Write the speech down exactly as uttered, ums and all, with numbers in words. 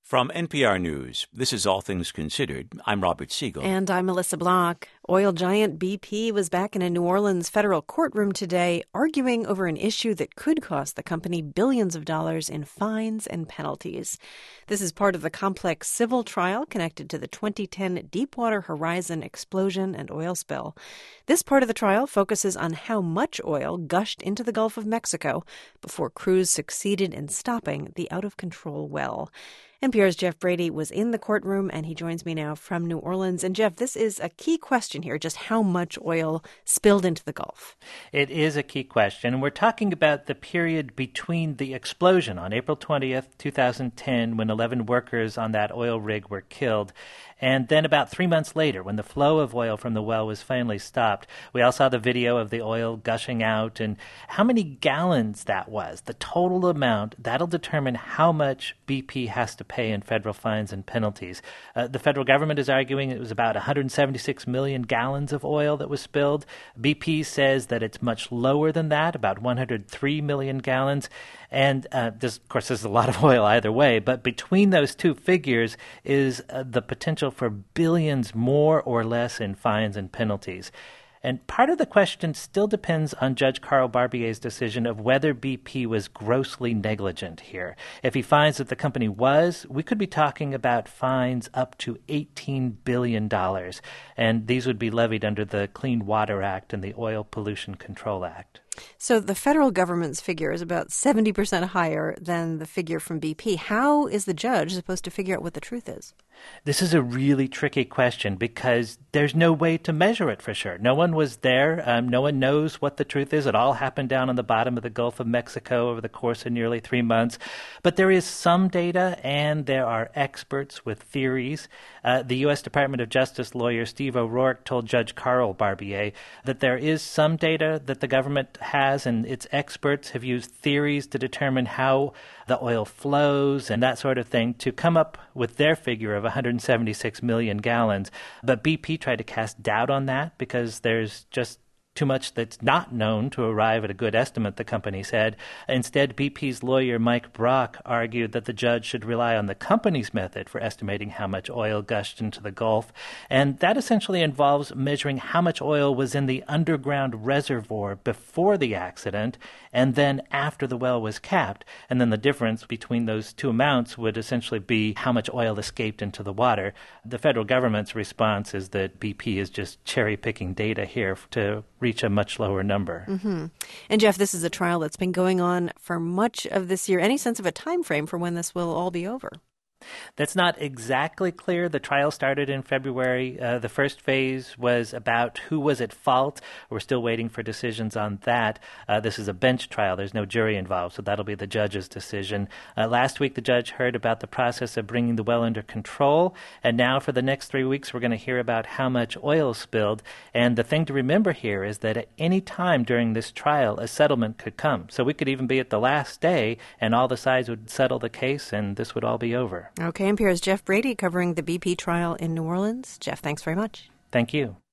From N P R News, this is All Things Considered. I'm Robert Siegel. And I'm Melissa Block. Oil giant B P was back in a New Orleans federal courtroom today, arguing over an issue that could cost the company billions of dollars in fines and penalties. This is part of the complex civil trial connected to the twenty ten Deepwater Horizon explosion and oil spill. This part of the trial focuses on how much oil gushed into the Gulf of Mexico before crews succeeded in stopping the out-of-control well. N P R's Jeff Brady was in the courtroom, and he joins me now from New Orleans. And Jeff, this is a key question here, just how much oil spilled into the Gulf. It is a key question, and we're talking about the period between the explosion on April twentieth, twenty ten, when eleven workers on that oil rig were killed, and then about three months later, when the flow of oil from the well was finally stopped. We all saw the video of the oil gushing out, and how many gallons that was, the total amount, that'll determine how much B P has to pay in federal fines and penalties. Uh, the federal government is arguing it was about one hundred seventy-six million gallons of oil that was spilled. B P says that it's much lower than that, about one hundred three million gallons. And uh, this, of course, this is a lot of oil either way, but between those two figures is uh, the potential for billions more or less in fines and penalties. And part of the question still depends on Judge Carl Barbier's decision of whether B P was grossly negligent here. If he finds that the company was, we could be talking about fines up to eighteen billion dollars, and these would be levied under the Clean Water Act and the Oil Pollution Control Act. So the federal government's figure is about seventy percent higher than the figure from B P. How is the judge supposed to figure out what the truth is? This is a really tricky question because there's no way to measure it for sure. No one was there. Um, no one knows what the truth is. It all happened down on the bottom of the Gulf of Mexico over the course of nearly three months. But there is some data, and there are experts with theories. Uh, the U S Department of Justice lawyer Steve O'Rourke told Judge Carl Barbier that there is some data that the government has, and its experts have used theories to determine how the oil flows and that sort of thing to come up with their figure of one hundred seventy-six million gallons. But B P tried to cast doubt on that because there's just too much that's not known to arrive at a good estimate, the company said. Instead, B P's lawyer Mike Brock argued that the judge should rely on the company's method for estimating how much oil gushed into the Gulf, and that essentially involves measuring how much oil was in the underground reservoir before the accident and then after the well was capped, and then the difference between those two amounts would essentially be how much oil escaped into the water. The federal government's response is that B P is just cherry-picking data here to reach a much lower number. Mm-hmm. And Jeff, this is a trial that's been going on for much of this year. Any sense of a time frame for when this will all be over? That's not exactly clear. The trial started in February. Uh, the first phase was about who was at fault. We're still waiting for decisions on that. Uh, this is a bench trial. There's no jury involved, so that'll be the judge's decision. Uh, last week, the judge heard about the process of bringing the well under control, and now for the next three weeks, we're going to hear about how much oil spilled. And the thing to remember here is that at any time during this trial, a settlement could come. So we could even be at the last day, and all the sides would settle the case, and this would all be over. Okay, N P R's Jeff Brady covering the B P trial in New Orleans. Jeff, thanks very much. Thank you.